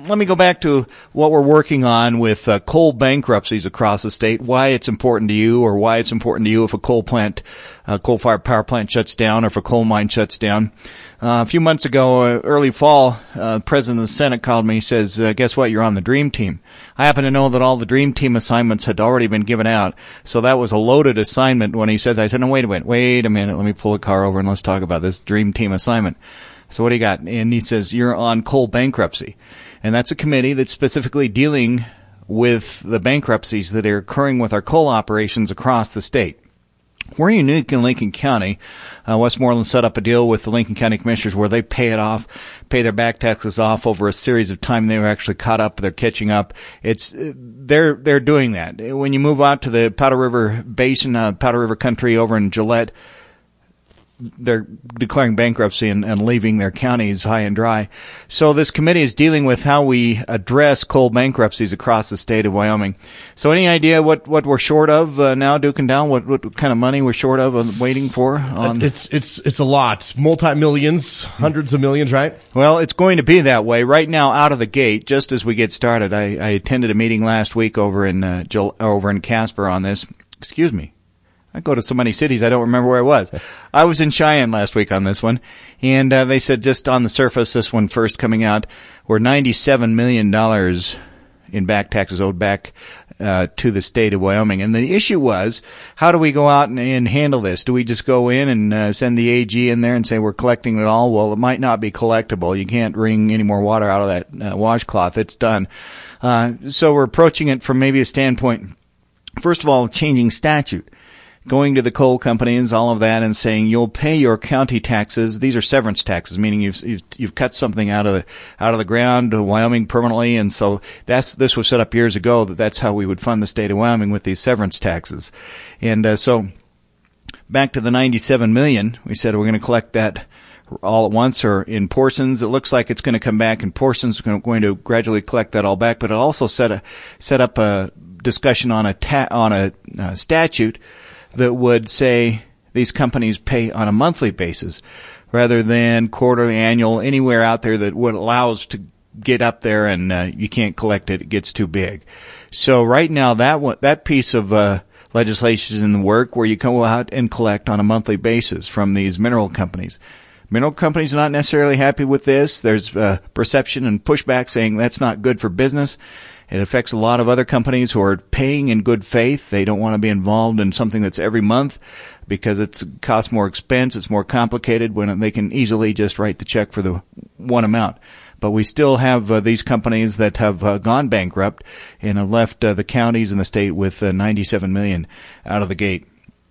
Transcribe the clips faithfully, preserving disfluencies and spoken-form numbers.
let me go back to what we're working on with uh, coal bankruptcies across the state, why it's important to you, or why it's important to you if a coal plant, uh, coal-fired power plant shuts down, or if a coal mine shuts down. Uh, a few months ago, uh, early fall, uh, the president of the Senate called me. He says, uh, guess what? You're on the Dream Team. I happen to know that all the Dream Team assignments had already been given out. So that was a loaded assignment when he said that. I said, no, wait a minute, wait a minute. Let me pull the car over and let's talk about this Dream Team assignment. So what do you got? And he says, you're on coal bankruptcy. And that's a committee that's specifically dealing with the bankruptcies that are occurring with our coal operations across the state. We're unique in Lincoln County. Uh, Westmoreland set up a deal with the Lincoln County Commissioners where they pay it off, pay their back taxes off over a series of time. They were actually caught up. They're catching up. It's, they're, they're doing that. When you move out to the Powder River Basin, uh, Powder River country over in Gillette, they're declaring bankruptcy and, and leaving their counties high and dry. So this committee is dealing with how we address coal bankruptcies across the state of Wyoming. So any idea what, what we're short of uh, now, Duke and Down? What, what kind of money we're short of and waiting for? On it's it's it's a lot, multi-millions, hundreds of millions, right? Well, it's going to be that way right now. Out of the gate, just as we get started, I, I attended a meeting last week over in uh, Jill, over in Casper on this. Excuse me. I go to so many cities, I don't remember where I was. I was in Cheyenne last week on this one, and uh, they said just on the surface, this one first coming out, we're ninety-seven million dollars in back taxes owed back uh, to the state of Wyoming. And the issue was, how do we go out and, and handle this? Do we just go in and uh, send the A G in there and say we're collecting it all? Well, it might not be collectible. You can't wring any more water out of that uh, washcloth. It's done. Uh, so we're approaching it from maybe a standpoint, first of all, changing statute. Going to the coal companies, all of that, and saying you'll pay your county taxes. These are severance taxes, meaning you've you've, you've cut something out of the out of the ground, uh, Wyoming permanently, and so that's this was set up years ago that that's how we would fund the state of Wyoming, with these severance taxes. And uh, so back to the ninety-seven million, we said we're going to collect that all at once or in portions. It looks like it's going to come back in portions. We're going to gradually collect that all back, but it also set a set up a discussion on a ta- on a uh, statute that would say these companies pay on a monthly basis rather than quarterly, annual, anywhere out there that would allow us to get up there and uh, you can't collect it. It gets too big. So right now that one, that piece of uh, legislation is in the work where you go out and collect on a monthly basis from these mineral companies. Mineral companies are not necessarily happy with this. There's uh, perception and pushback saying that's not good for business. It affects a lot of other companies who are paying in good faith. They don't want to be involved in something that's every month because it costs more expense. It's more complicated when they can easily just write the check for the one amount. But we still have uh, these companies that have uh, gone bankrupt and have left uh, the counties and the state with uh, ninety-seven million dollars out of the gate.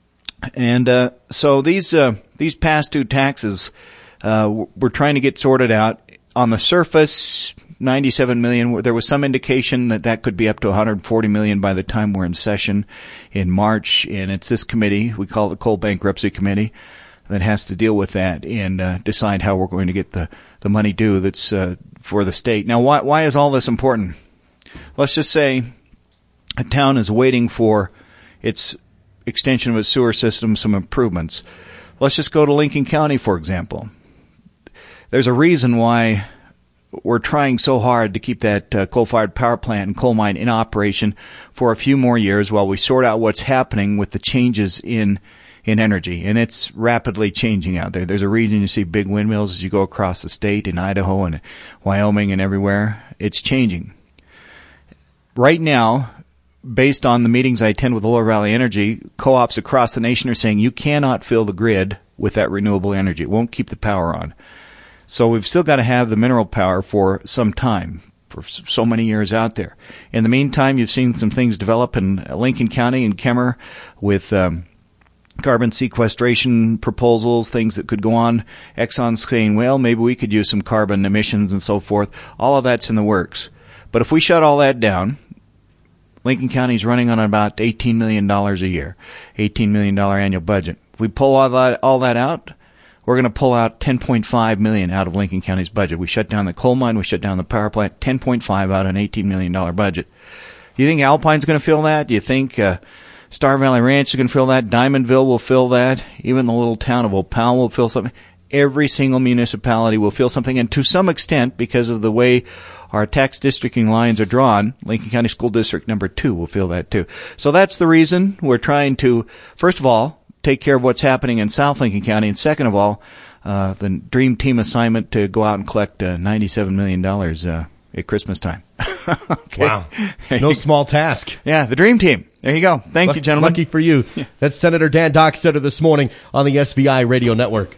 And uh, so these uh, these past due taxes, uh, we're trying to get sorted out. On the surface, ninety-seven million dollars. There was some indication that that could be up to one hundred forty million dollars by the time we're in session in March. And it's this committee, we call it the Coal Bankruptcy Committee, that has to deal with that and uh, decide how we're going to get the, the money due that's uh, for the state. Now, why, why is all this important? Let's just say a town is waiting for its extension of its sewer system, some improvements. Let's just go to Lincoln County, for example. There's a reason why we're trying so hard to keep that uh, coal-fired power plant and coal mine in operation for a few more years while we sort out what's happening with the changes in in energy. And it's rapidly changing out there. There's a reason you see big windmills as you go across the state in Idaho and Wyoming and everywhere. It's changing. Right now, based on the meetings I attend with Lower Valley Energy, co-ops across the nation are saying you cannot fill the grid with that renewable energy. It won't keep the power on. So we've still got to have the mineral power for some time, for so many years out there. In the meantime, you've seen some things develop in Lincoln County and Kemmer with um, carbon sequestration proposals, things that could go on. Exxon's saying, well, maybe we could use some carbon emissions and so forth. All of that's in the works. But if we shut all that down, Lincoln County's running on about eighteen million dollars a year, eighteen million dollars annual budget. If we pull all that, all that out, we're going to pull out ten point five million dollars out of Lincoln County's budget. We shut down the coal mine, we shut down the power plant, ten point five out of an eighteen million dollars budget. Do you think Alpine's going to fill that? Do you think uh, Star Valley Ranch is going to fill that? Diamondville will fill that? Even the little town of Opal will fill something? Every single municipality will fill something, and to some extent, because of the way our tax districting lines are drawn, Lincoln County School District number two will feel that too. So that's the reason we're trying to, first of all, take care of what's happening in South Lincoln County, and second of all, uh, the dream team assignment to go out and collect uh, ninety-seven million dollars uh, at Christmas time. Okay. Wow. No small task. Yeah, the dream team. There you go. Thank Luck- you, gentlemen. Lucky for you. Yeah. That's Senator Dan Dockstader this morning on the S B I Radio Network.